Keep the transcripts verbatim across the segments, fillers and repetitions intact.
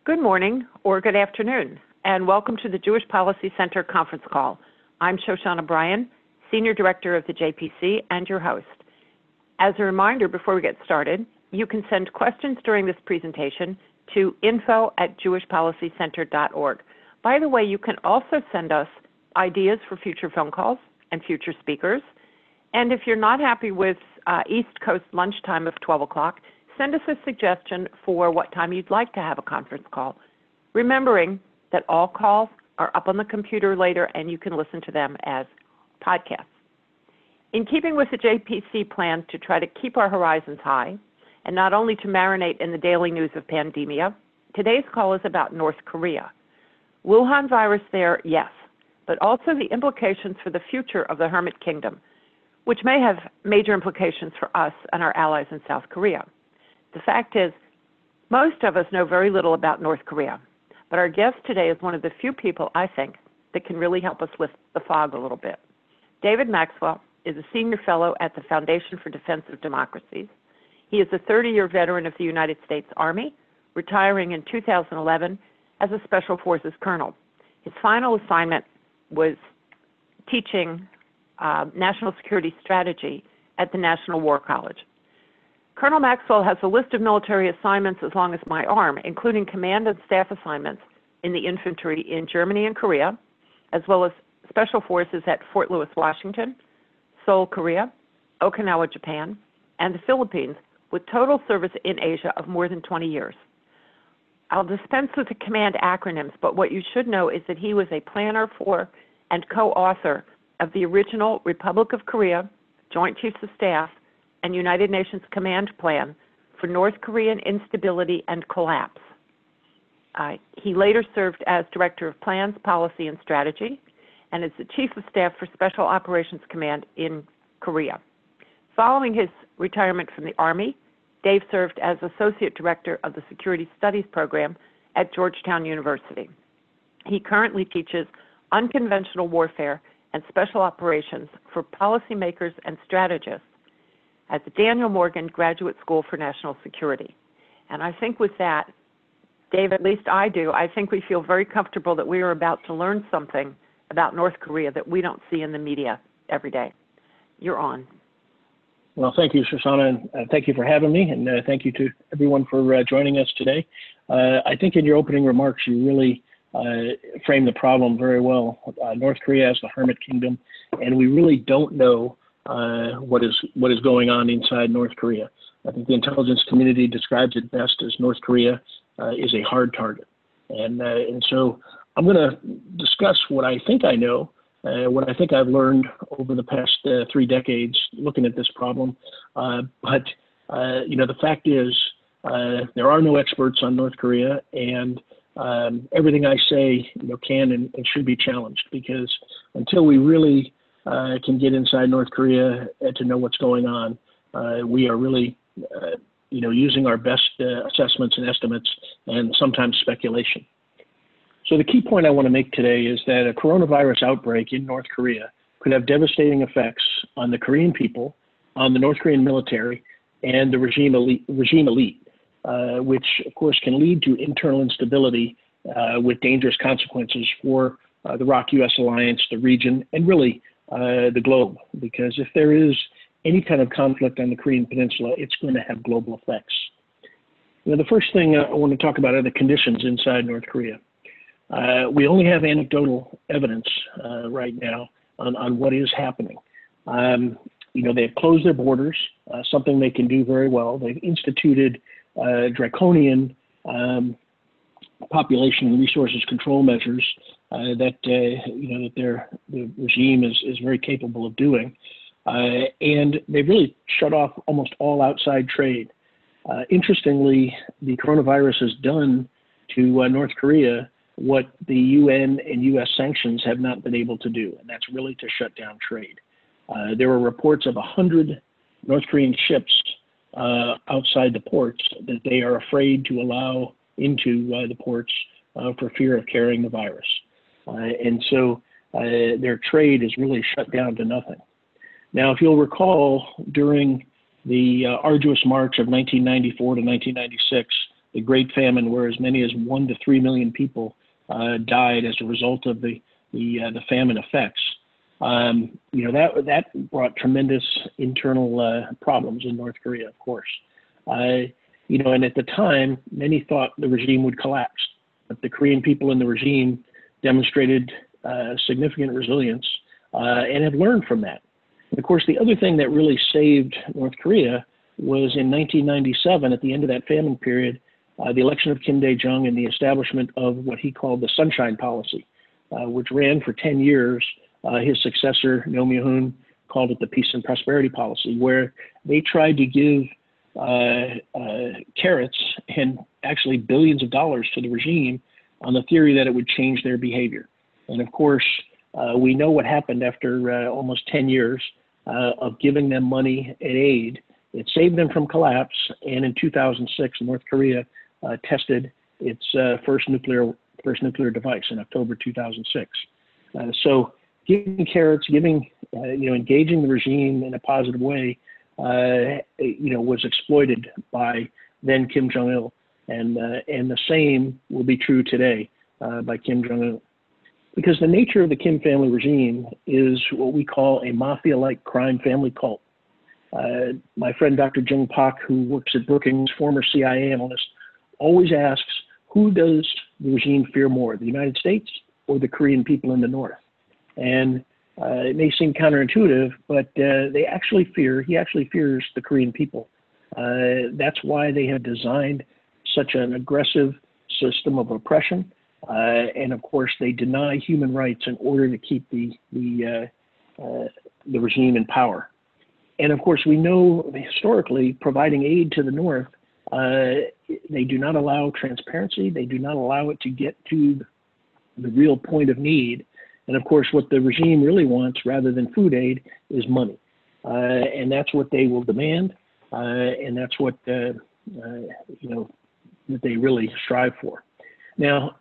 Good morning or good afternoon, and welcome to the Jewish Policy Center conference call. I'm Shoshana Bryan, Senior Director of the J P C and your host. As a reminder before we get started, you can send questions during this presentation to info at jewish policy center dot org. By the way, you can also send us ideas for future phone calls and future speakers. And if you're not happy with uh, East Coast lunchtime of twelve o'clock, send us a suggestion for what time you'd like to have a conference call, remembering that all calls are up on the computer later and you can listen to them as podcasts. In keeping with the J P C plan to try to keep our horizons high and not only to marinate in the daily news of pandemia, today's call is about North Korea. Wuhan virus there, yes, but also the implications for the future of the Hermit Kingdom, which may have major implications for us and our allies in South Korea. The fact is, most of us know very little about North Korea, but our guest today is one of the few people, I think, that can really help us lift the fog a little bit. David Maxwell is a senior fellow at the Foundation for Defense of Democracies. He is a thirty-year veteran of the United States Army, retiring in two thousand eleven as a Special Forces colonel. His final assignment was teaching uh, national security strategy at the National War College. Colonel Maxwell has a list of military assignments as long as my arm, including command and staff assignments in the infantry in Germany and Korea, as well as special forces at Fort Lewis, Washington, Seoul, Korea, Okinawa, Japan, and the Philippines, with total service in Asia of more than twenty years. I'll dispense with the command acronyms, but what you should know is that he was a planner for and co-author of the original Republic of Korea Joint Chiefs of Staff and United Nations Command Plan for North Korean Instability and Collapse. Uh, he later served as Director of Plans, Policy, and Strategy, and is the Chief of Staff for Special Operations Command in Korea. Following his retirement from the Army, Dave served as Associate Director of the Security Studies Program at Georgetown University. He currently teaches unconventional warfare and special operations for policymakers and strategists at the Daniel Morgan Graduate School for National Security. And I think with that, Dave, at least I do, I think we feel very comfortable that we are about to learn something about North Korea that we don't see in the media every day. You're on. Well, thank you, Shoshana, and uh, thank you for having me, and uh, thank you to everyone for uh, joining us today. Uh, I think in your opening remarks, you really uh, framed the problem very well. Uh, North Korea has the Hermit Kingdom, and we really don't know uh, what is what is going on inside North Korea. I think the intelligence community describes it best as North Korea uh, is a hard target, and uh, and so I'm going to discuss what I think I know. Uh, what I think I've learned over the past uh, three decades looking at this problem. Uh, but, uh, you know, the fact is uh, there are no experts on North Korea, and um, everything I say, you know, can and, and should be challenged, because until we really uh, can get inside North Korea to know what's going on, uh, we are really, uh, you know, using our best uh, assessments and estimates and sometimes speculation. So the key point I want to make today is that a coronavirus outbreak in North Korea could have devastating effects on the Korean people, on the North Korean military, and the regime elite, regime elite uh, which of course can lead to internal instability uh, with dangerous consequences for uh, the ROK-U S alliance, the region, and really uh, the globe. Because if there is any kind of conflict on the Korean peninsula, it's going to have global effects. You know, the first thing I want to talk about are the conditions inside North Korea. Uh, we only have anecdotal evidence uh, right now on, on what is happening. Um, you know, they've closed their borders, uh, something they can do very well. They've instituted uh, draconian um, population and resources control measures uh, that uh, you know that their the regime is is very capable of doing, uh, and they've really shut off almost all outside trade. Uh, interestingly, the coronavirus has done to uh, North Korea what the U N and U S sanctions have not been able to do, and that's really to shut down trade. Uh, there were reports of one hundred North Korean ships uh, outside the ports that they are afraid to allow into uh, the ports uh, for fear of carrying the virus. Uh, and so uh, their trade is really shut down to nothing. Now, if you'll recall, during the uh, arduous march of nineteen ninety-four to nineteen ninety-six, the Great Famine, where as many as one to three million people uh, died as a result of the the, uh, the famine effects. Um, you know, that that brought tremendous internal uh, problems in North Korea, of course. Uh, you know, and at the time, many thought the regime would collapse, but the Korean people in the regime demonstrated uh, significant resilience uh, and have learned from that. And of course, the other thing that really saved North Korea was in nineteen ninety-seven, at the end of that famine period, uh, the election of Kim Dae-jung and the establishment of what he called the Sunshine Policy, uh, which ran for ten years. Uh, his successor, Roh Moo-hyun, called it the Peace and Prosperity Policy, where they tried to give uh, uh, carrots and actually billions of dollars to the regime on the theory that it would change their behavior. And of course, uh, we know what happened after uh, almost ten years uh, of giving them money and aid. It saved them from collapse, and in two thousand six, North Korea uh, tested its uh, first nuclear first nuclear device in October two thousand six. Uh, so giving carrots, giving, uh, you know, engaging the regime in a positive way, uh, you know, was exploited by then Kim Jong-il, and uh, and the same will be true today uh, by Kim Jong-un, because the nature of the Kim family regime is what we call a mafia-like crime family cult. Uh, my friend Doctor Jung Pak, who works at Brookings, former C I A analyst, always asks, who does the regime fear more, the United States or the Korean people in the North? And uh, it may seem counterintuitive, but uh, they actually fear, he actually fears the Korean people. Uh, that's why they have designed such an aggressive system of oppression. Uh, and of course, they deny human rights in order to keep the, the, uh, uh, the regime in power. And of course, we know historically, providing aid to the North, uh, they do not allow transparency. They do not allow it to get to the real point of need. And of course, what the regime really wants, rather than food aid, is money. Uh, and that's what they will demand. Uh, and that's what, uh, uh, you know, that they really strive for. Now,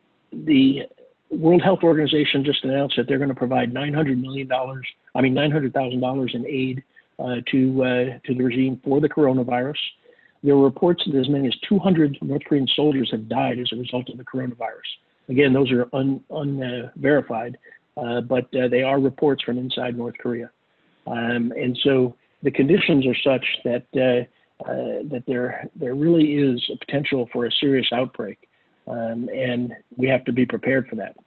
the World Health Organization just announced that they're going to provide nine hundred million dollars, I mean, nine hundred thousand dollars in aid uh, to, uh, to the regime for the coronavirus. There were reports that as many as two hundred North Korean soldiers have died as a result of the coronavirus. Again, those are unverified, un, uh, uh, but uh, they are reports from inside North Korea. Um, and so the conditions are such that uh, uh, that there there really is a potential for a serious outbreak, um, and we have to be prepared for that.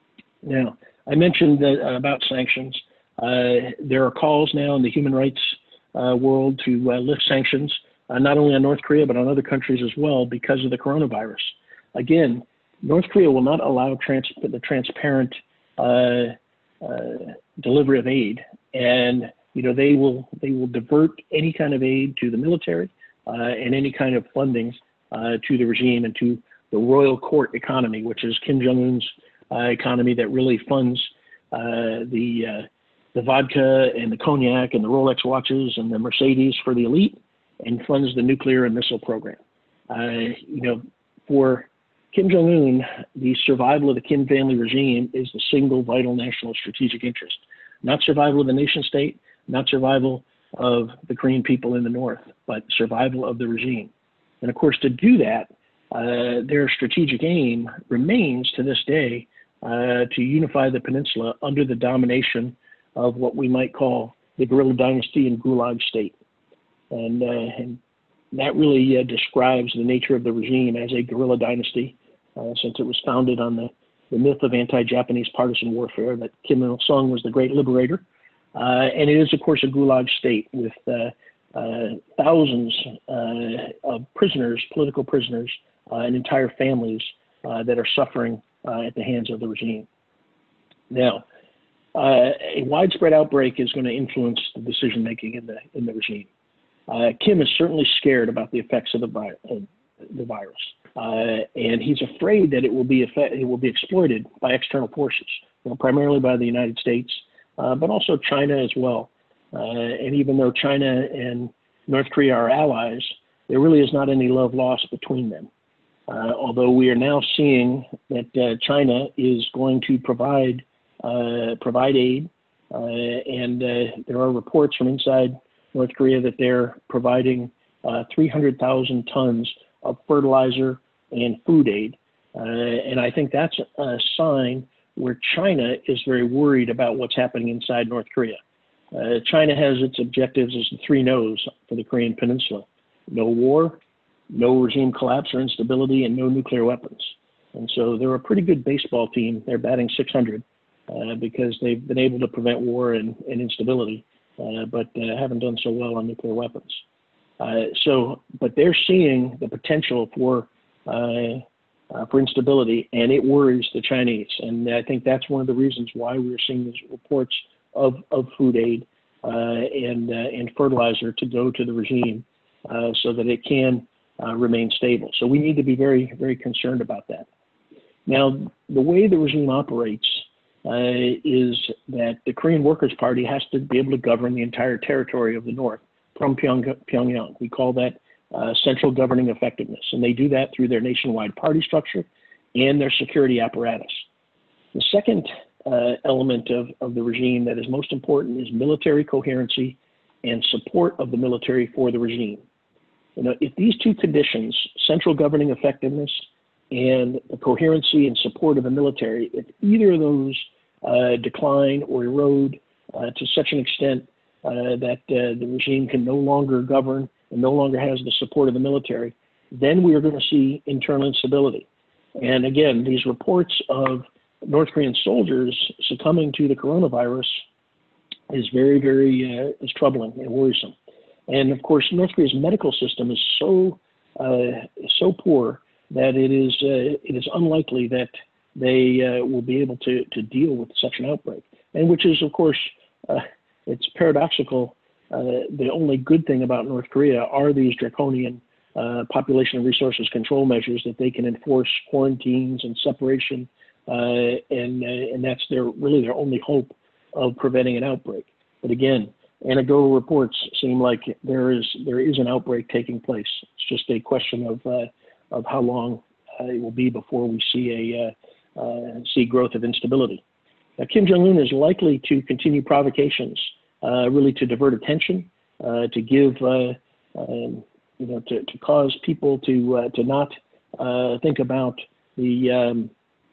Now, I mentioned that, uh, about sanctions. Uh, there are calls now in the human rights uh, world to uh, lift sanctions, uh, not only on North Korea, but on other countries as well because of the coronavirus. Again, North Korea will not allow trans the transparent uh, uh, delivery of aid, and you know they will they will divert any kind of aid to the military uh, and any kind of funding uh, to the regime and to the royal court economy, which is Kim Jong-un's uh, economy that really funds uh, the uh, the vodka and the cognac and the Rolex watches and the Mercedes for the elite, and funds the nuclear and missile program. Uh, you know, for Kim Jong-un, the survival of the Kim family regime is the single vital national strategic interest, not survival of the nation state, not survival of the Korean people in the North, but survival of the regime. And of course, to do that, uh, their strategic aim remains to this day uh, to unify the peninsula under the domination of what we might call the guerrilla dynasty and gulag state. And, uh, and that really uh, describes the nature of the regime as a guerrilla dynasty, uh, since it was founded on the, the myth of anti-Japanese partisan warfare, that Kim Il-sung was the great liberator. Uh, and it is, of course, a gulag state with uh, uh, thousands uh, of prisoners, political prisoners, uh, and entire families uh, that are suffering uh, at the hands of the regime. Now, uh, a widespread outbreak is going to influence the decision-making in the, in the regime. Uh, Kim is certainly scared about the effects of the, vi uh, the virus, uh, and he's afraid that it will be effect it will be exploited by external forces, you know, primarily by the United States, uh, but also China as well. Uh, and even though China and North Korea are allies, there really is not any love lost between them. Uh, although we are now seeing that uh, China is going to provide uh, provide aid, uh, and uh, there are reports from inside North Korea that they're providing uh, three hundred thousand tons of fertilizer and food aid. Uh, and I think that's a sign where China is very worried about what's happening inside North Korea. Uh, China has its objectives as the three no's for the Korean Peninsula: no war, no regime collapse or instability, and no nuclear weapons. And so they're a pretty good baseball team. They're batting six hundred uh, because they've been able to prevent war and, and instability, uh, but uh, haven't done so well on nuclear weapons. Uh, so, but they're seeing the potential for uh, uh, for instability, and it worries the Chinese. And I think that's one of the reasons why we're seeing these reports of, of food aid uh, and uh, and fertilizer to go to the regime uh, so that it can uh, remain stable. So we need to be very, very concerned about that. Now, the way the regime operates uh, is that the Korean Workers' Party has to be able to govern the entire territory of the North from Pyong- Pyongyang. We call that uh, central governing effectiveness, and they do that through their nationwide party structure and their security apparatus. The second uh, element of, of the regime that is most important is military coherency and support of the military for the regime. You know, if these two conditions, central governing effectiveness and the coherency and support of the military, if either of those uh, decline or erode uh, to such an extent uh, that uh, the regime can no longer govern and no longer has the support of the military, then we are going to see internal instability. And again, these reports of North Korean soldiers succumbing to the coronavirus is very, very uh, is troubling and worrisome. And of course, North Korea's medical system is so uh, so poor that it is uh, it is unlikely that they uh, will be able to to deal with such an outbreak. And which is, of course, uh, it's paradoxical. Uh, the only good thing about North Korea are these draconian uh, population and resources control measures that they can enforce quarantines and separation, uh, and uh, and that's their really their only hope of preventing an outbreak. But again, anecdotal reports seem like there is there is an outbreak taking place. It's just a question of uh, of how long uh, it will be before we see a uh, uh, see growth of instability. Now, Kim Jong-un is likely to continue provocations, uh, really to divert attention, uh, to give uh, um, you know to, to cause people to uh, to not uh, think about the um,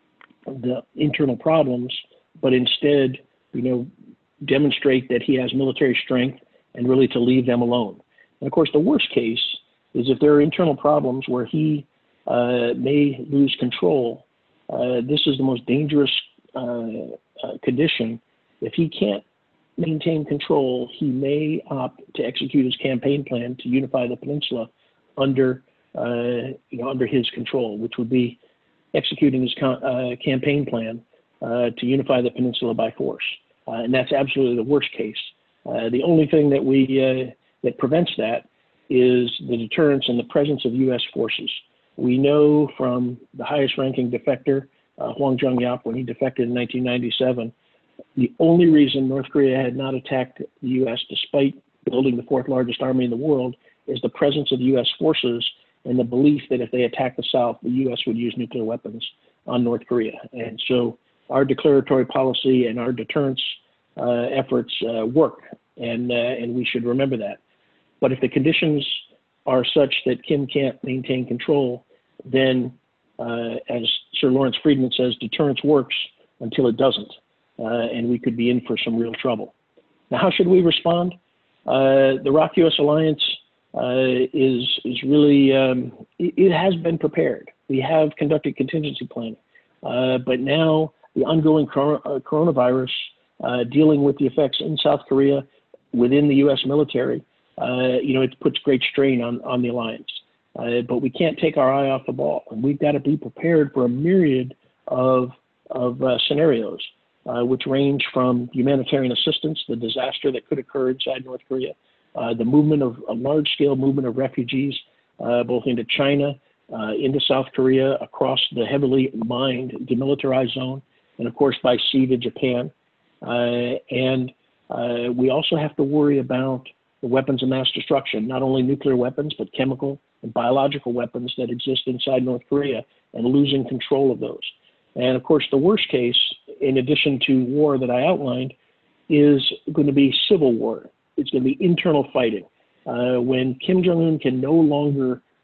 the internal problems, but instead you know demonstrate that he has military strength and really to leave them alone. And of course, the worst case is if there are internal problems where he uh, may lose control. Uh, this is the most dangerous uh, uh, condition. If he can't maintain control, he may opt to execute his campaign plan to unify the peninsula under, uh, you know, under his control, which would be executing his con- uh, campaign plan uh, to unify the peninsula by force. Uh, and that's absolutely the worst case. Uh, the only thing that we uh, that prevents that is the deterrence and the presence of U S forces. We know from the highest-ranking defector, uh, Hwang Jung-yap, when he defected in nineteen ninety-seven, the only reason North Korea had not attacked the U S, despite building the fourth largest army in the world, is the presence of U S forces and the belief that if they attacked the South, the U S would use nuclear weapons on North Korea. And so our declaratory policy and our deterrence uh, efforts uh, work, and uh, and we should remember that. But if the conditions are such that Kim can't maintain control, then, uh, as Sir Lawrence Friedman says, deterrence works until it doesn't, uh, and we could be in for some real trouble. Now, how should we respond? Uh, the R O C-U S alliance uh, is is really um, it, it has been prepared. We have conducted contingency planning, uh, but now the ongoing cor- uh, coronavirus, uh, dealing with the effects in South Korea within the U S military, uh, you know, it puts great strain on, on the alliance. Uh, but we can't take our eye off the ball, and we've got to be prepared for a myriad of, of uh, scenarios, uh, which range from humanitarian assistance, the disaster that could occur inside North Korea, uh, the movement of a large-scale movement of refugees, uh, both into China, uh, into South Korea, across the heavily mined demilitarized zone, and of course by sea to Japan. Uh, and uh, we also have to worry about the weapons of mass destruction, not only nuclear weapons, but chemical and biological weapons that exist inside North Korea, and losing control of those. And of course, the worst case, in addition to war that I outlined, is going to be civil war. It's going to be internal fighting. Uh, when Kim Jong-un can no longer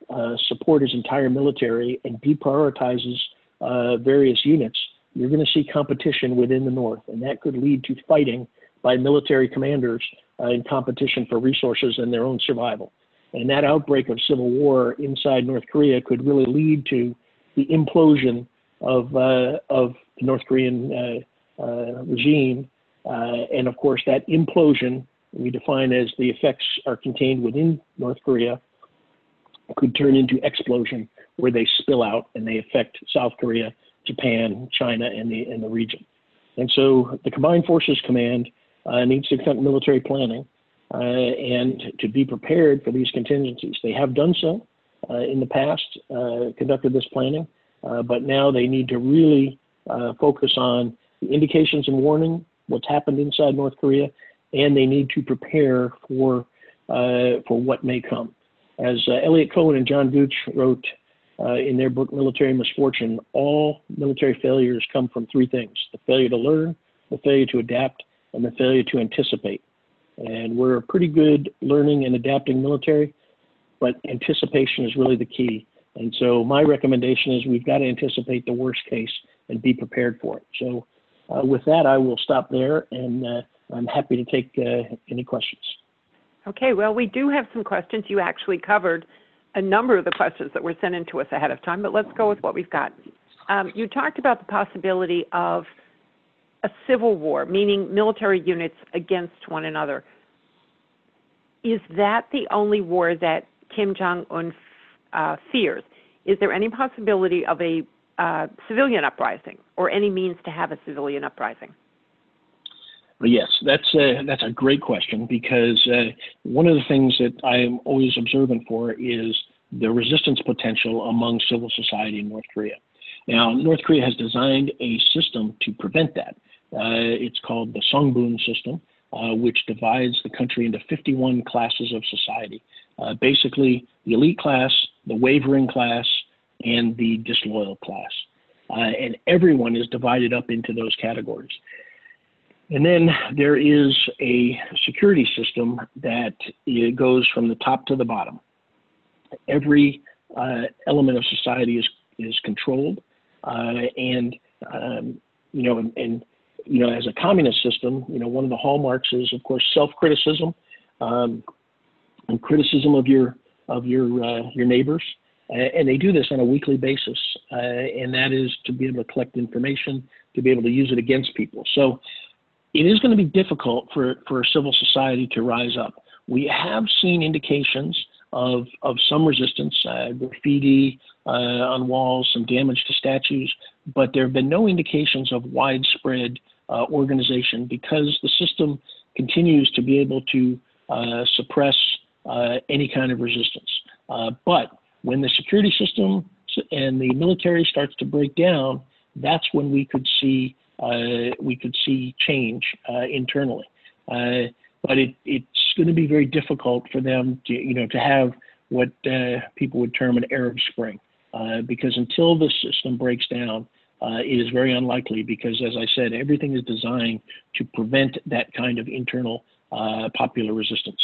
uh, support his entire military and deprioritizes uh, various units, you're going to see competition within the North, and that could lead to fighting by military commanders uh, in competition for resources and their own survival. And that outbreak of civil war inside North Korea could really lead to the implosion of, uh, of the North Korean uh, uh, regime. Uh, and of course, that implosion, we define as the effects are contained within North Korea, could turn into explosion, where they spill out and they affect South Korea, Japan, China, and the, and the region. And so the Combined Forces Command uh, needs to conduct military planning uh, and to be prepared for these contingencies. They have done so uh, in the past, uh, conducted this planning, uh, but now they need to really uh, focus on the indications and warning, what's happened inside North Korea, and they need to prepare for, uh, for what may come. As uh, Elliot Cohen and John Gooch wrote uh, in their book, Military Misfortune, all military failures come from three things: the failure to learn, the failure to adapt, and the failure to anticipate. And we're a pretty good learning and adapting military, but anticipation is really the key. And so my recommendation is we've got to anticipate the worst case and be prepared for it. So uh, with that, I will stop there, and uh, I'm happy to take uh, any questions. Okay, well, we do have some questions. You actually covered a number of the questions that were sent in to us ahead of time, but let's go with what we've got. Um, you talked about the possibility of a civil war, meaning military units against one another. Is that the only war that Kim Jong-un uh, fears? Is there any possibility of a uh, civilian uprising or any means to have a civilian uprising? Well, yes, that's a, that's a great question, because uh, one of the things that I'm always observant for is the resistance potential among civil society in North Korea. Now, North Korea has designed a system to prevent that. Uh, it's called the Songbun system, uh, which divides the country into fifty-one classes of society. Uh, basically, the elite class, the wavering class, and the disloyal class. Uh, and everyone is divided up into those categories. And then there is a security system that it goes from the top to the bottom. Every uh, element of society is is controlled, uh, and um, you know, and, and you know, as a communist system, you know, one of the hallmarks is, of course, self-criticism um, and criticism of your of your uh, your neighbors, uh, and they do this on a weekly basis, uh, and that is to be able to collect information, to be able to use it against people. So it is going to be difficult for, for civil society to rise up. We have seen indications of, of some resistance, uh, graffiti uh, on walls, some damage to statues, but there have been no indications of widespread uh, organization, because the system continues to be able to uh, suppress uh, any kind of resistance. Uh, but when the security system and the military starts to break down, that's when we could see Uh, we could see change uh, internally, uh, but it, it's going to be very difficult for them to, you know, to have what uh, people would term an Arab Spring, uh, because until the system breaks down, uh, it is very unlikely. Because, as I said, everything is designed to prevent that kind of internal uh, popular resistance.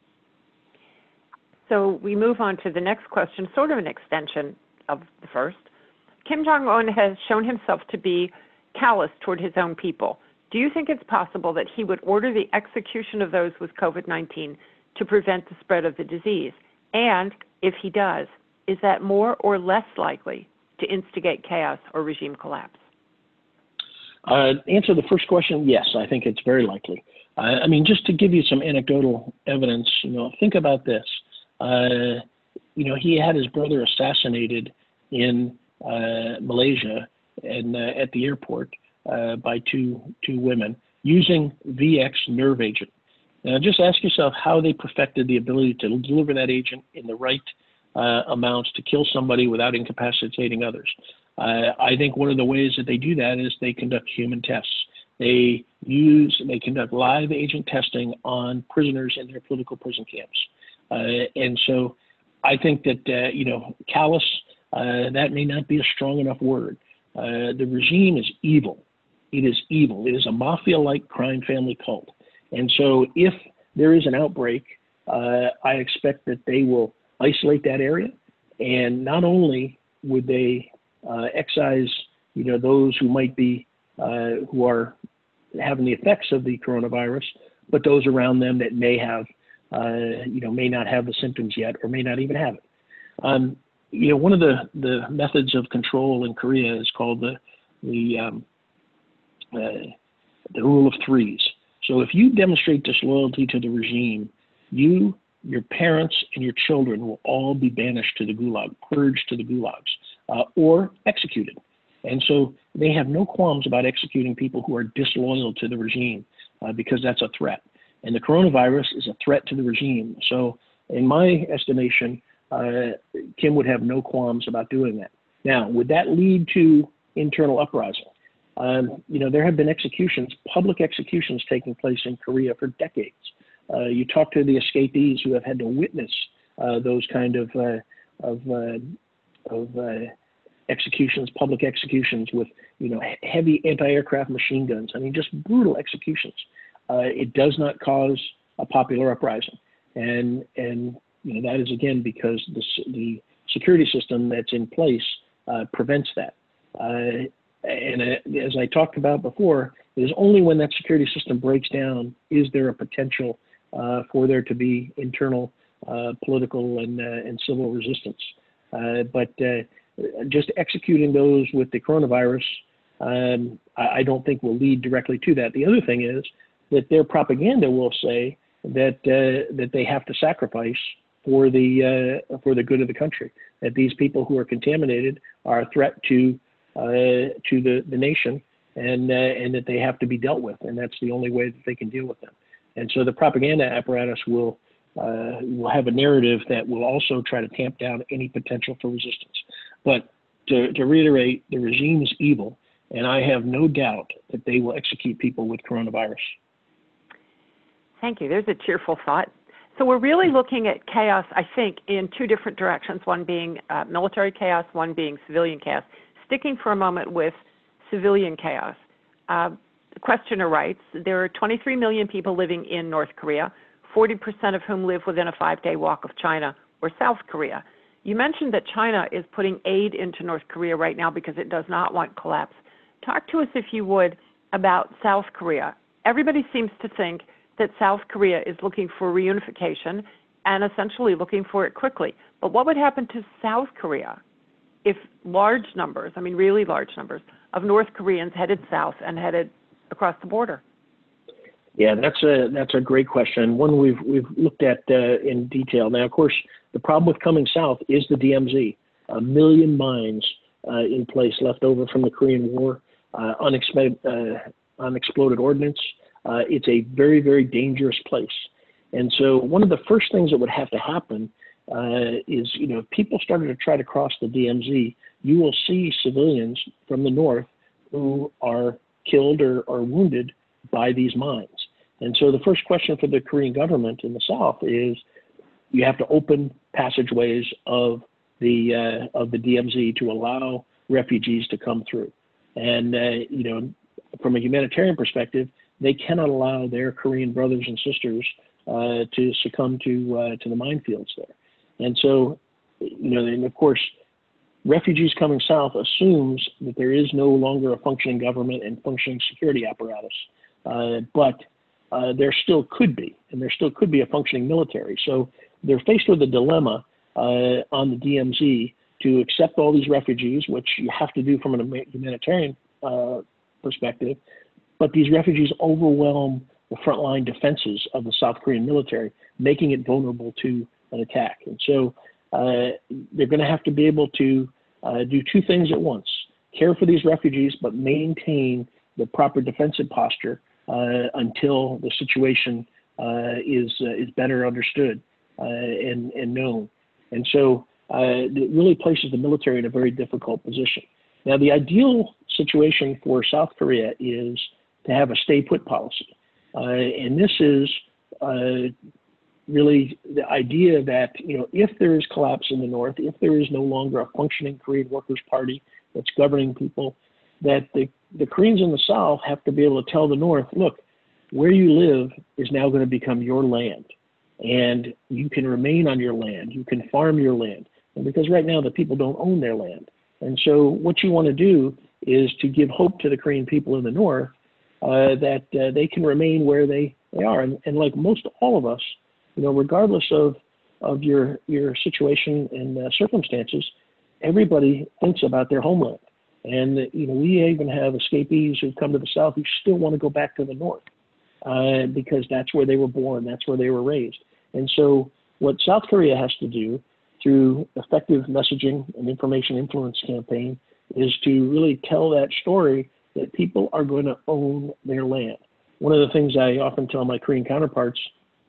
So we move on to the next question, sort of an extension of the first. Kim Jong-un has shown himself to be callous toward his own people. Do you think it's possible that he would order the execution of those with COVID nineteen to prevent the spread of the disease? And if he does, is that more or less likely to instigate chaos or regime collapse? Uh, answer the first question, yes, I think it's very likely. Uh, I mean, just to give you some anecdotal evidence, you know, think about this. Uh, you know, he had his brother assassinated in uh, Malaysia and uh, at the airport uh, by two two women using V X nerve agent. Now, just ask yourself how they perfected the ability to deliver that agent in the right uh, amounts to kill somebody without incapacitating others. Uh, I think one of the ways that they do that is they conduct human tests. They use they conduct live agent testing on prisoners in their political prison camps, uh, and so I think that uh, you know, callous, uh, that may not be a strong enough word. Uh, the regime is evil. It is evil. It is a mafia-like crime family cult. And so if there is an outbreak, uh, I expect that they will isolate that area and not only would they uh, excise, you know, those who might be, uh, who are having the effects of the coronavirus, but those around them that may have, uh, you know, may not have the symptoms yet or may not even have it. Um, you know, one of the, the methods of control in Korea is called the, the, um, uh, the rule of threes. So if you demonstrate disloyalty to the regime, you, your parents, and your children will all be banished to the gulag, purged to the gulags, uh, or executed. And so they have no qualms about executing people who are disloyal to the regime uh, because that's a threat. And the coronavirus is a threat to the regime. So in my estimation, uh, Kim would have no qualms about doing that. Now, would that lead to internal uprising? Um, you know, there have been executions, public executions taking place in Korea for decades. Uh, you talk to the escapees who have had to witness uh, those kind of, uh, of, uh, of uh, executions, public executions with, you know, heavy anti-aircraft machine guns. I mean, just brutal executions. Uh, it does not cause a popular uprising. And, and you know, that is, again, because the, the security system that's in place uh, prevents that. Uh, and uh, as I talked about before, it is only when that security system breaks down is there a potential uh, for there to be internal uh, political and, uh, and civil resistance. Uh, but uh, just executing those with the coronavirus, um, I, I don't think will lead directly to that. The other thing is that their propaganda will say that uh, that they have to sacrifice for the uh, for the good of the country. That these people who are contaminated are a threat to uh, to the, the nation, and uh, and that they have to be dealt with, and that's the only way that they can deal with them. And so the propaganda apparatus will uh, will have a narrative that will also try to tamp down any potential for resistance. But to, to reiterate, the regime is evil, and I have no doubt that they will execute people with coronavirus. Thank you. There's a cheerful thought. So we're really looking at chaos, I think, in two different directions, one being uh, military chaos, one being civilian chaos. Sticking for a moment with civilian chaos, uh, the questioner writes, there are twenty-three million people living in North Korea, forty percent of whom live within a five-day walk of China or South Korea. You mentioned that China is putting aid into North Korea right now because it does not want collapse. Talk to us, if you would, about South Korea. Everybody seems to think that South Korea is looking for reunification and essentially looking for it quickly. But what would happen to South Korea if large numbers, I mean really large numbers, of North Koreans headed south and headed across the border? Yeah, that's a that's a great question. One we've we've looked at uh, in detail. Now, of course, the problem with coming south is the D M Z. A million mines uh, in place left over from the Korean War, uh, unexploded, uh, unexploded ordnance. Uh, it's a very, very dangerous place. And so one of the first things that would have to happen uh, is, you know, if people started to try to cross the D M Z, you will see civilians from the north who are killed or, or wounded by these mines. And so the first question for the Korean government in the south is you have to open passageways of the uh, of the D M Z to allow refugees to come through. And, uh, you know, from a humanitarian perspective, they cannot allow their Korean brothers and sisters uh, to succumb to uh, to the minefields there. And so, you know, and of course, refugees coming south assumes that there is no longer a functioning government and functioning security apparatus, uh, but uh, there still could be, and there still could be a functioning military. So they're faced with a dilemma uh, on the D M Z to accept all these refugees, which you have to do from a humanitarian uh, perspective. But these refugees overwhelm the frontline defenses of the South Korean military, making it vulnerable to an attack. And so uh, they're going to have to be able to uh, do two things at once: care for these refugees, but maintain the proper defensive posture uh, until the situation uh, is uh, is better understood uh, and and known. And so uh, it really places the military in a very difficult position. Now, the ideal situation for South Korea is to have a stay put policy. Uh, and this is uh, really the idea that, you know, if there is collapse in the north, if there is no longer a functioning Korean Workers' Party that's governing people, that the, the Koreans in the south have to be able to tell the north, look, where you live is now going to become your land. And you can remain on your land. You can farm your land. And because right now the people don't own their land. And so what you want to do is to give hope to the Korean people in the north uh, that uh, they can remain where they, they are. And, and like most all of us, you know, regardless of, of your, your situation and uh, circumstances, everybody thinks about their homeland. And, you know, we even have escapees who come to the South who still want to go back to the North uh, because that's where they were born, that's where they were raised. And so what South Korea has to do through effective messaging and information influence campaign is to really tell that story that people are going to own their land. One of the things I often tell my Korean counterparts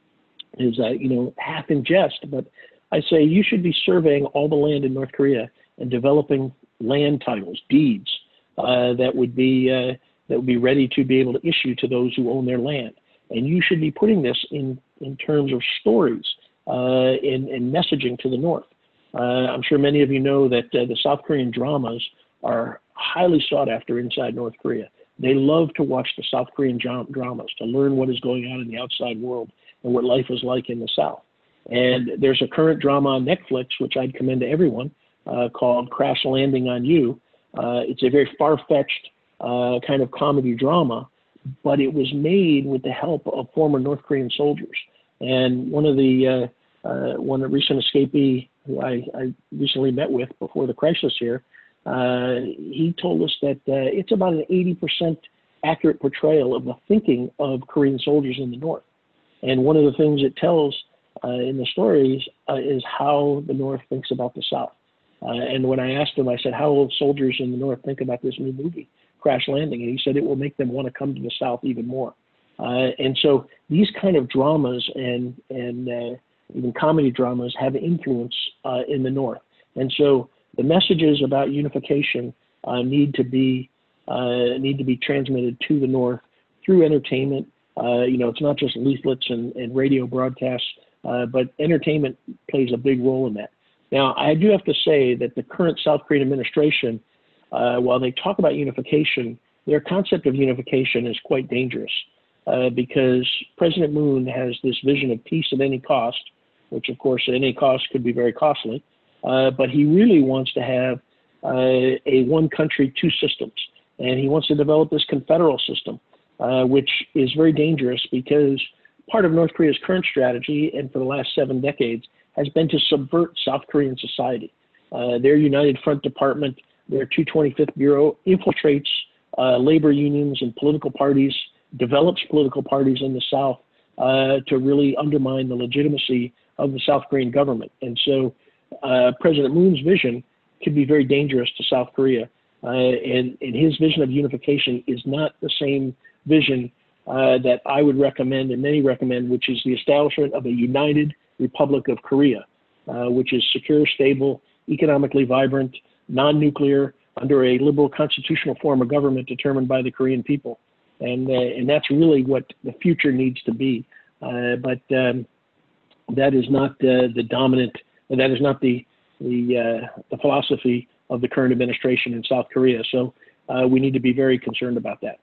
is that, you know, half in jest, but I say you should be surveying all the land in North Korea and developing land titles, deeds uh, that would be uh, that would be ready to be able to issue to those who own their land. And you should be putting this in in terms of stories uh, and, and messaging to the North. Uh, I'm sure many of you know that uh, the South Korean dramas are highly sought after inside North Korea. They love to watch the South Korean dramas to learn what is going on in the outside world and what life is like in the South. And there's a current drama on Netflix, which I'd commend to everyone, uh, called Crash Landing on You. Uh, it's a very far-fetched uh, kind of comedy drama, but it was made with the help of former North Korean soldiers. And one of the uh, uh, one recent escapee who I, I recently met with before the crisis here, uh, he told us that uh, it's about an eighty percent accurate portrayal of the thinking of Korean soldiers in the North. And one of the things it tells uh, in the stories uh, is how the North thinks about the South. Uh, and when I asked him, I said, how will soldiers in the North think about this new movie, Crash Landing? And he said it will make them want to come to the South even more. Uh, and so these kind of dramas and, and uh, even comedy dramas have influence uh, in the North. And so the messages about unification uh, need to be uh, need to be transmitted to the North through entertainment. Uh, you know, it's not just leaflets and, and radio broadcasts, uh, but entertainment plays a big role in that. Now, I do have to say that the current South Korean administration, uh, while they talk about unification, their concept of unification is quite dangerous uh, because President Moon has this vision of peace at any cost, which of course at any cost could be very costly, uh, but he really wants to have uh, a one country, two systems. And he wants to develop this confederal system, uh, which is very dangerous because part of North Korea's current strategy, and for the last seven decades, has been to subvert South Korean society. Uh, their United Front Department, their two twenty-fifth Bureau infiltrates uh, labor unions and political parties, develops political parties in the South uh, to really undermine the legitimacy of the South Korean government. And so uh, President Moon's vision could be very dangerous to South Korea. Uh, and, and his vision of unification is not the same vision uh, that I would recommend and many recommend, which is the establishment of a united Republic of Korea, uh, which is secure, stable, economically vibrant, non-nuclear, under a liberal constitutional form of government determined by the Korean people. And, uh, and that's really what the future needs to be. Uh, but um, that is not uh, the dominant, that is not the, the, uh, the philosophy of the current administration in South Korea. So uh, we need to be very concerned about that.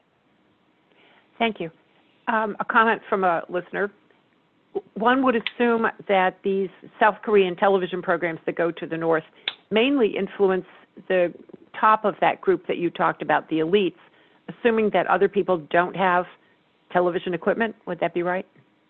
Thank you. Um, a comment from a listener. One would assume that these South Korean television programs that go to the North mainly influence the top of that group that you talked about, the elites, assuming that other people don't have television equipment. Would that be right?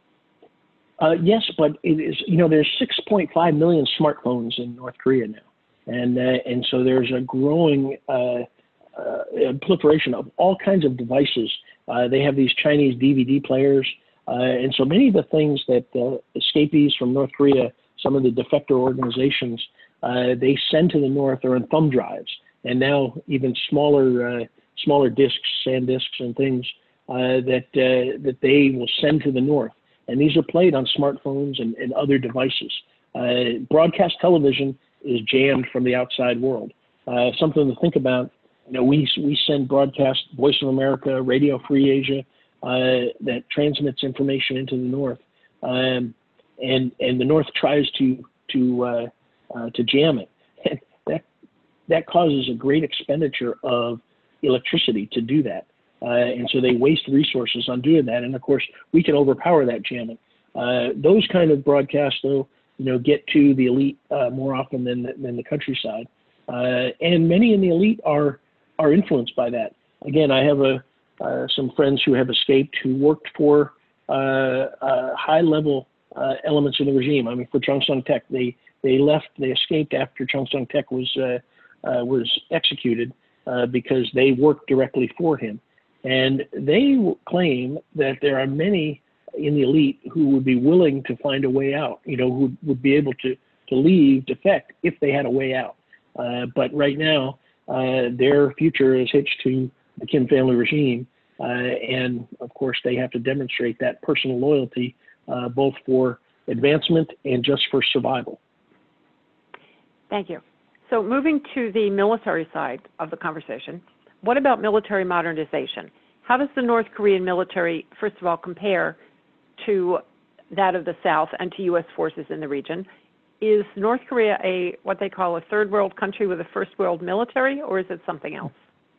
Uh, yes, but it is, you know, there's six point five million smartphones in North Korea now. And, uh, and so there's a growing uh, uh, proliferation of all kinds of devices. Uh, they have these Chinese D V D players. Uh, and so many of the things that uh, escapees from North Korea, some of the defector organizations, uh, they send to the North are in thumb drives. And now even smaller uh, smaller disks, sand disks and things uh, that, uh, that they will send to the North. And these are played on smartphones and, and other devices. Uh, broadcast television is jammed from the outside world. Uh, something to think about. You know, we we send broadcast Voice of America, Radio Free Asia, uh, that transmits information into the North, um, and and the North tries to to uh, uh, to jam it. And that that causes a great expenditure of electricity to do that, uh, and so they waste resources on doing that. And of course, we can overpower that jamming. Uh, those kind of broadcasts, though, you know, get to the elite uh, more often than the, than the countryside. Uh, and many in the elite are are influenced by that. Again, I have a uh, some friends who have escaped who worked for uh, uh, high-level uh, elements in the regime. I mean, for Chung Sung Tek, they they left, they escaped after Chung Sung Tek was uh, uh, was executed uh, because they worked directly for him. And they claim that there are many in the elite who would be willing to find a way out, you know, who would be able to, to leave, defect, if they had a way out. Uh, but right now, uh, their future is hitched to the Kim family regime. Uh, and of course, they have to demonstrate that personal loyalty, uh, both for advancement and just for survival. Thank you. So moving to the military side of the conversation, what about military modernization? How does the North Korean military, first of all, compare to that of the South and to U S forces in the region? Is North Korea a what they call a third world country with a first world military, or is it something else?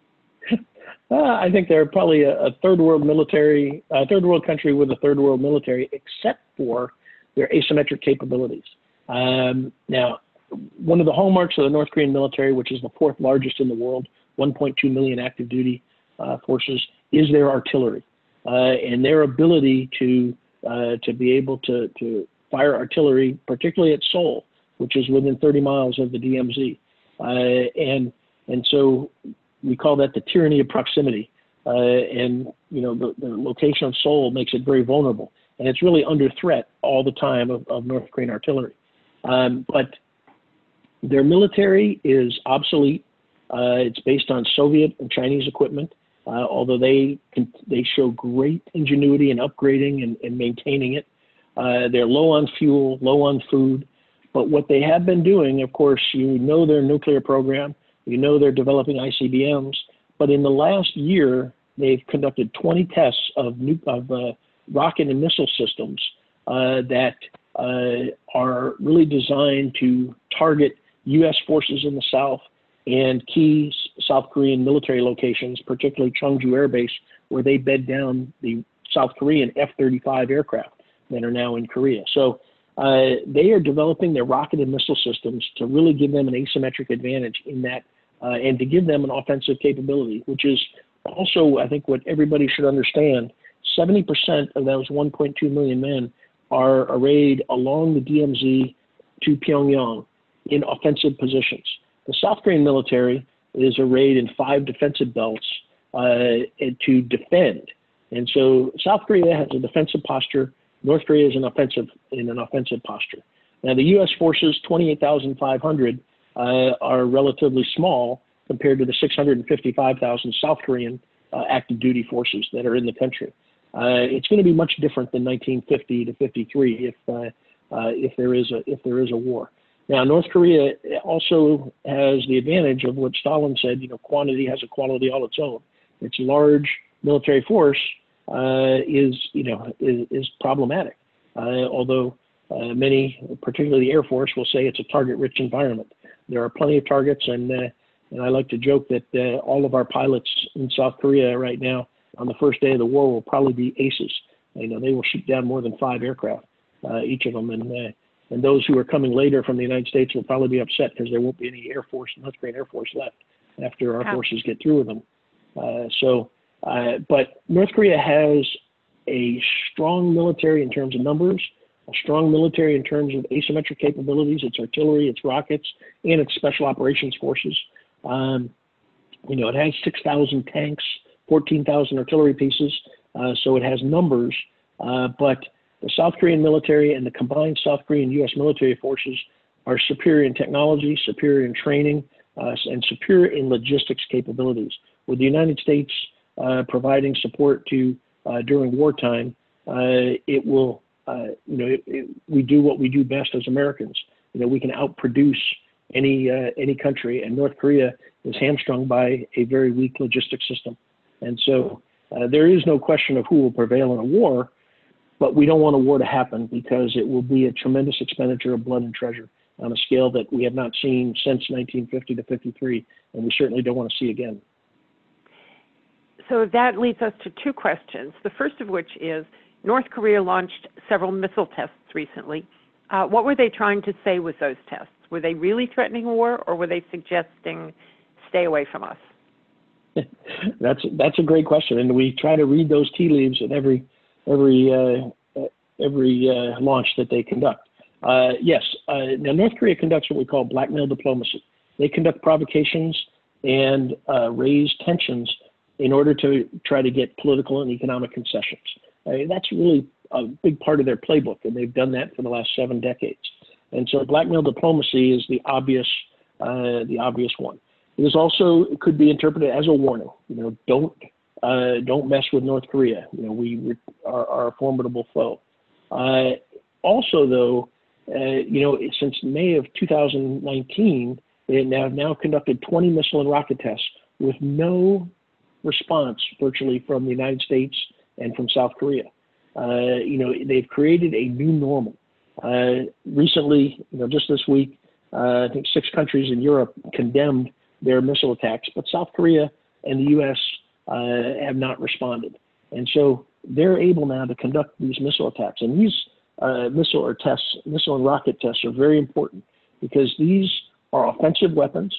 uh, I think they're probably a, a third world military, a third world country with a third world military, except for their asymmetric capabilities. Um, now, one of the hallmarks of the North Korean military, which is the fourth largest in the world, one point two million active duty uh, forces, is their artillery uh, and their ability to uh, to be able to, to fire artillery, particularly at Seoul, which is within thirty miles of the D M Z. Uh, and and so we call that the tyranny of proximity. Uh, and, you know, the, the location of Seoul makes it very vulnerable. And it's really under threat all the time of, of North Korean artillery. Um, but their military is obsolete. Uh, it's based on Soviet and Chinese equipment, uh, although they can, they show great ingenuity in upgrading and, and maintaining it. Uh, they're low on fuel, low on food. But what they have been doing, of course, you know their nuclear program, you know they're developing I C B Ms, but in the last year, they've conducted twenty tests of, nu- of uh, rocket and missile systems uh, that uh, are really designed to target U S forces in the South and key South Korean military locations, particularly Cheongju Air Base, where they bed down the South Korean F thirty-five aircraft that are now in Korea. So uh, they are developing their rocket and missile systems to really give them an asymmetric advantage in that, uh, and to give them an offensive capability, which is also, I think, what everybody should understand. seventy percent of those one point two million men are arrayed along the D M Z to Pyongyang in offensive positions. The South Korean military is arrayed in five defensive belts uh, to defend. And so South Korea has a defensive posture. North Korea is an offensive in an offensive posture. Now the U S forces, twenty-eight thousand five hundred, uh, are relatively small compared to the six hundred fifty-five thousand South Korean uh, active duty forces that are in the country. Uh, it's going to be much different than nineteen fifty to fifty-three if uh, uh, if there is a if there is a war. Now North Korea also has the advantage of what Stalin said. You know, quantity has a quality all its own. Its large military force uh, is you know is, is problematic. Uh, although uh, many, particularly the Air Force, will say it's a target-rich environment. There are plenty of targets, and uh, and I like to joke that uh, all of our pilots in South Korea right now, on the first day of the war, will probably be aces. You know, they will shoot down more than five aircraft, uh, each of them, and uh, and those who are coming later from the United States will probably be upset because there won't be any Air Force, North Korean Air Force left after our Wow. forces get through with them. Uh, so, uh, but North Korea has a strong military in terms of numbers, a strong military in terms of asymmetric capabilities, its artillery, its rockets, and its special operations forces. Um, you know, it has six thousand tanks, fourteen thousand artillery pieces, uh, so it has numbers, uh, but the South Korean military and the combined South Korean U S military forces are superior in technology, superior in training, uh, and superior in logistics capabilities. With the United States uh, providing support to uh, during wartime, uh, it will, uh, you know, it, it, we do what we do best as Americans. You know, we can outproduce any uh, any country, and North Korea is hamstrung by a very weak logistics system. And so uh, there is no question of who will prevail in a war, but we don't want a war to happen because it will be a tremendous expenditure of blood and treasure on a scale that we have not seen since nineteen fifty to fifty-three, and we certainly don't want to see again. So that leads us to two questions. The first of which is, North Korea launched several missile tests recently. Uh, what were they trying to say with those tests? Were they really threatening war, or were they suggesting stay away from us? that's that's a great question, and we try to read those tea leaves at every every uh, every uh, launch that they conduct. Uh, yes, uh, now North Korea conducts what we call blackmail diplomacy. They conduct provocations and uh, raise tensions in order to try to get political and economic concessions. Uh, that's really a big part of their playbook, and they've done that for the last seven decades. And so blackmail diplomacy is the obvious, uh, the obvious one. It is also, it could be interpreted as a warning. You know, don't uh, don't mess with North Korea. You know, we, we are, are a formidable foe. Uh, also, though, uh, you know, since May of two thousand nineteen, they have now conducted twenty missile and rocket tests with no response virtually from the United States and from South Korea. Uh, you know, they've created a new normal. Uh, recently, you know, just this week, uh, I think six countries in Europe condemned their missile attacks, but South Korea and the U S uh, have not responded. And so they're able now to conduct these missile attacks. And these uh, missile or tests, missile and rocket tests are very important because these are offensive weapons.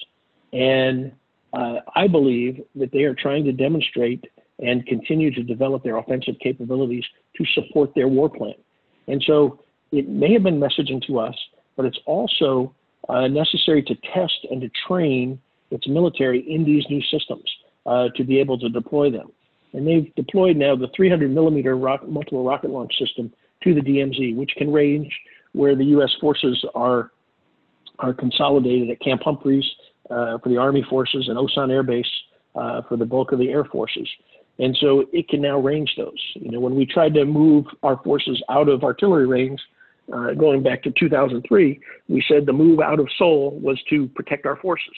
And uh, I believe that they are trying to demonstrate and continue to develop their offensive capabilities to support their war plan. And so it may have been messaging to us, but it's also uh, necessary to test and to train its military in these new systems uh, to be able to deploy them. And they've deployed now the three hundred millimeter rock, multiple rocket launch system to the D M Z, which can range where the U S forces are, are consolidated at Camp Humphreys uh, for the Army forces and Osan Air Base uh, for the bulk of the Air Forces. And so it can now range those. You know, when we tried to move our forces out of artillery range, uh, going back to two thousand three, we said the move out of Seoul was to protect our forces.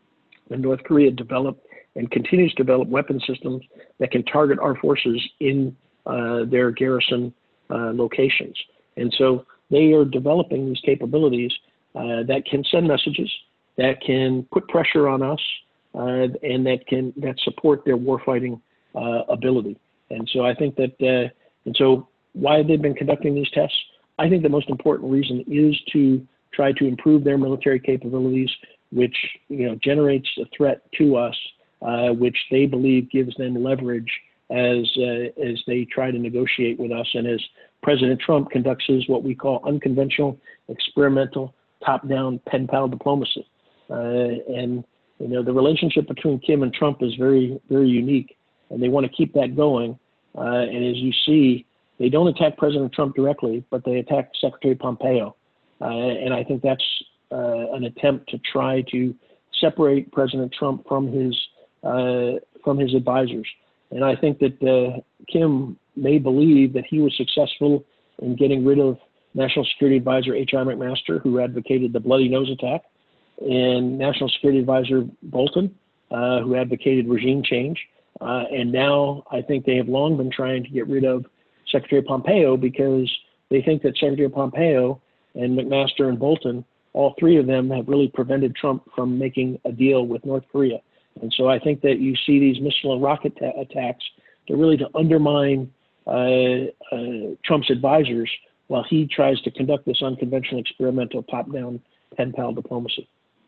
And North Korea developed and continues to develop weapon systems that can target our forces in uh, their garrison uh, locations. And so they are developing these capabilities uh, that can send messages, that can put pressure on us, uh, and that can that support their warfighting uh, ability. And so I think that, uh, and so why they've been conducting these tests, I think the most important reason is to try to improve their military capabilities, which, you know, generates a threat to us, uh, which they believe gives them leverage as uh, as they try to negotiate with us, and as President Trump conducts his what we call unconventional, experimental, top-down pen pal diplomacy. Uh, and you know, the relationship between Kim and Trump is very, very unique, and they want to keep that going. Uh, and as you see, they don't attack President Trump directly, but they attack Secretary Pompeo, uh, and I think that's Uh, an attempt to try to separate President Trump from his uh, from his advisors. And I think that uh, Kim may believe that he was successful in getting rid of National Security Advisor H R McMaster, who advocated the Bloody Nose attack, and National Security Advisor Bolton, uh, who advocated regime change. Uh, and now I think they have long been trying to get rid of Secretary Pompeo because they think that Secretary Pompeo and McMaster and Bolton, all three of them, have really prevented Trump from making a deal with North Korea. And so I think that you see these missile and rocket ta- attacks to really to undermine uh, uh, Trump's advisors while he tries to conduct this unconventional, experimental, top-down pen pal diplomacy.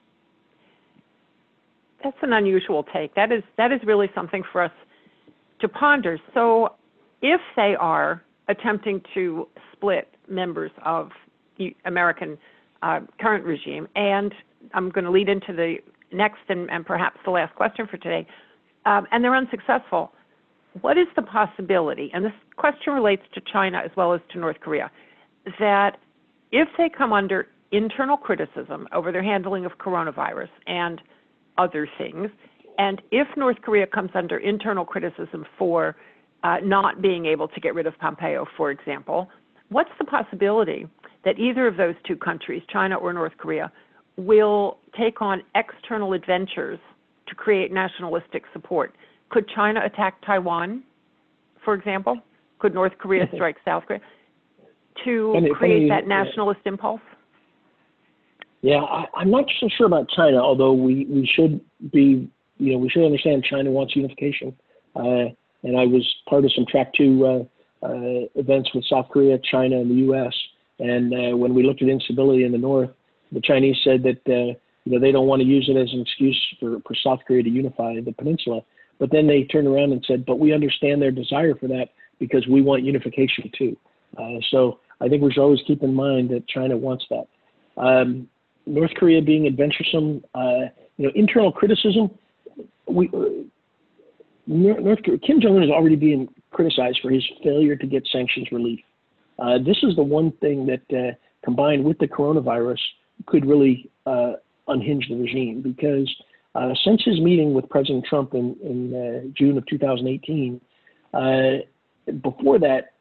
That's an unusual take. That is that is really something for us to ponder. So if they are attempting to split members of the American Uh, current regime, and I'm going to lead into the next and, and perhaps the last question for today, um, and they're unsuccessful, what is the possibility, and this question relates to China as well as to North Korea, that if they come under internal criticism over their handling of coronavirus and other things, and if North Korea comes under internal criticism for uh, not being able to get rid of Pompeo, for example, what's the possibility that either of those two countries, China or North Korea, will take on external adventures to create nationalistic support? Could China attack Taiwan, for example? Could North Korea strike South Korea to funny, create funny, that nationalist yeah. impulse? Yeah, I, I'm not so sure about China, although we, we should be, you know, we should understand China wants unification. Uh, and I was part of some track two uh, uh, events with South Korea, China, and the U S And uh, when we looked at instability in the north, the Chinese said that uh, you know they don't want to use it as an excuse for, for South Korea to unify the peninsula. But then they turned around and said, but we understand their desire for that because we want unification too. Uh, so I think we should always keep in mind that China wants that. Um, North Korea being adventuresome, uh, you know, internal criticism. We uh, North Korea, Kim Jong-un is already being criticized for his failure to get sanctions relief. Uh, this is the one thing that, uh, combined with the coronavirus, could really uh, unhinge the regime, because uh, since his meeting with President Trump in, in uh, June of two thousand eighteen, uh, before that,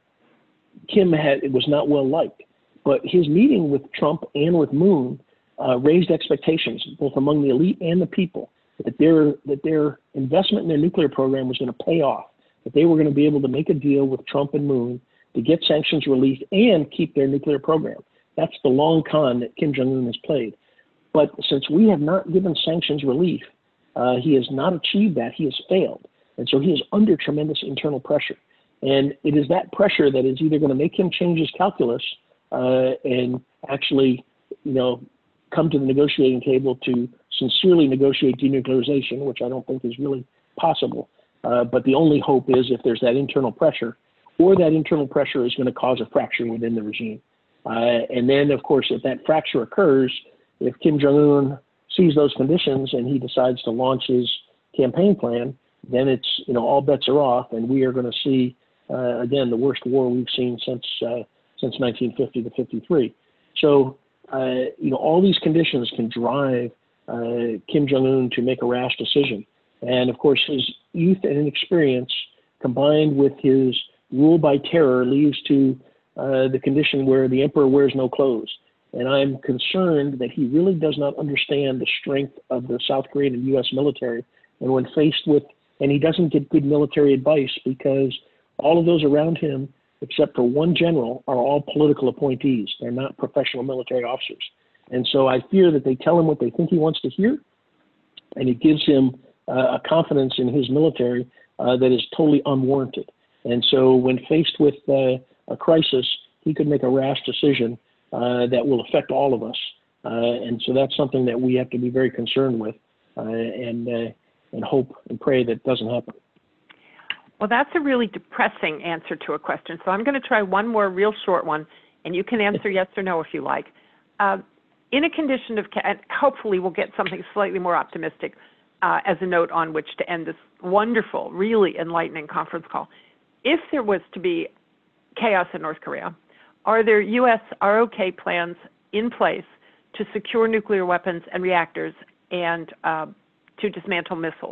Kim had it was not well liked. But his meeting with Trump and with Moon uh, raised expectations, both among the elite and the people, that their that their investment in their nuclear program was going to pay off, that they were going to be able to make a deal with Trump and Moon to get sanctions released and keep their nuclear program. That's the long con that Kim Jong-un has played. But since we have not given sanctions relief, uh, he has not achieved that. He has failed. And so he is under tremendous internal pressure. And it is that pressure that is either going to make him change his calculus uh, and actually, you know, come to the negotiating table to sincerely negotiate denuclearization, which I don't think is really possible. Uh, but the only hope is if there's that internal pressure, or that internal pressure is going to cause a fracture within the regime. Uh, and then, of course, if that fracture occurs, if Kim Jong-un sees those conditions and he decides to launch his campaign plan, then it's, you know, all bets are off, and we are going to see, uh, again, the worst war we've seen since uh, since nineteen fifty to fifty-three. So, uh, you know, all these conditions can drive uh, Kim Jong-un to make a rash decision. And, of course, his youth and inexperience combined with his rule by terror leads to uh, the condition where the emperor wears no clothes. And I'm concerned that he really does not understand the strength of the South Korean and U S military. And when faced with, and he doesn't get good military advice because all of those around him, except for one general, are all political appointees. They're not professional military officers. And so I fear that they tell him what they think he wants to hear, and it gives him uh, a confidence in his military uh, that is totally unwarranted. And so when faced with uh, a crisis, he could make a rash decision uh, that will affect all of us. Uh, and so that's something that we have to be very concerned with uh, and, uh, and hope and pray that doesn't happen. Well, that's a really depressing answer to a question. So I'm going to try one more real short one, and you can answer yes or no if you like. Uh, in a condition of, and hopefully we'll get something slightly more optimistic uh, as a note on which to end this wonderful, really enlightening conference call. If there was to be chaos in North Korea, are there U S R O K plans in place to secure nuclear weapons and reactors and uh, to dismantle missiles?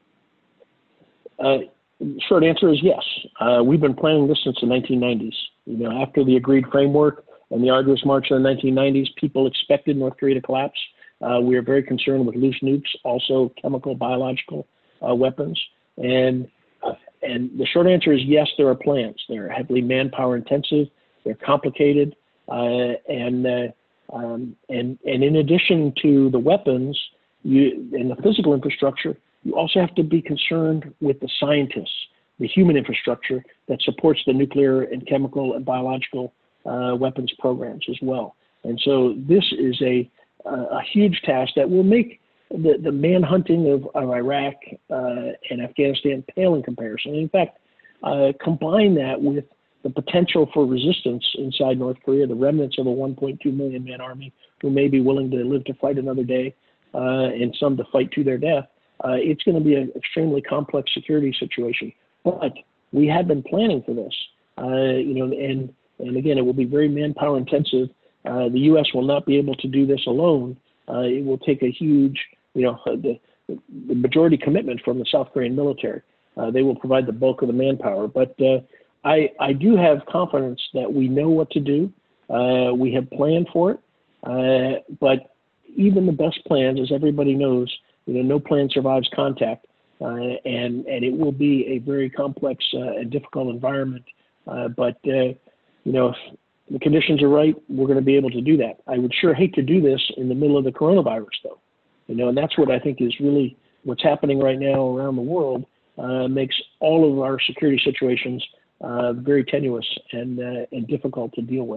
Uh, short answer is yes. Uh, we've been planning this since the nineteen nineties. You know, after the agreed framework and the arduous march of the nineteen nineties, people expected North Korea to collapse. Uh, we are very concerned with loose nukes, also chemical, biological uh, weapons. And uh, and the short answer is yes, there are plans. They're heavily manpower intensive. They're complicated. Uh, and, uh, um, and, and in addition to the weapons you, and the physical infrastructure, you also have to be concerned with the scientists, the human infrastructure that supports the nuclear and chemical and biological uh, weapons programs as well. And so this is a, a huge task that will make the, the manhunting of, of Iraq uh, and Afghanistan pale in comparison. In fact, uh, combine that with the potential for resistance inside North Korea, the remnants of a one point two million man army who may be willing to live to fight another day uh, and some to fight to their death. Uh, it's going to be an extremely complex security situation. But we have been planning for this, uh, you know, and, and again, it will be very manpower intensive. Uh, the U S will not be able to do this alone. Uh, it will take a huge, you know, the, the majority commitment from the South Korean military. Uh, they will provide the bulk of the manpower. But uh, I, I do have confidence that we know what to do. Uh, we have planned for it. Uh, but even the best plans, as everybody knows, you know, no plan survives contact. Uh, and, and it will be a very complex uh, and difficult environment. Uh, but, uh, you know, if the conditions are right, we're going to be able to do that. I would sure hate to do this in the middle of the coronavirus, though. You know, and that's what I think is really what's happening right now around the world, uh, makes all of our security situations uh, very tenuous and, uh, and difficult to deal with.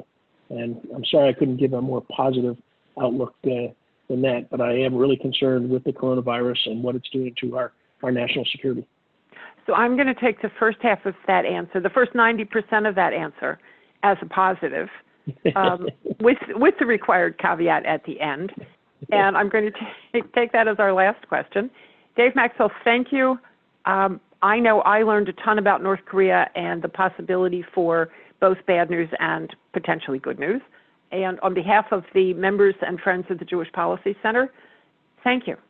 And I'm sorry I couldn't give a more positive outlook uh, than that, but I am really concerned with the coronavirus and what it's doing to our, our national security. So I'm going to take the first half of that answer, the first ninety percent of that answer, as a positive, um, with, with the required caveat at the end. And I'm going to take, take that as our last question. Dave Maxwell, thank you. Um, I know I learned a ton about North Korea and the possibility for both bad news and potentially good news. And on behalf of the members and friends of the Jewish Policy Center, thank you.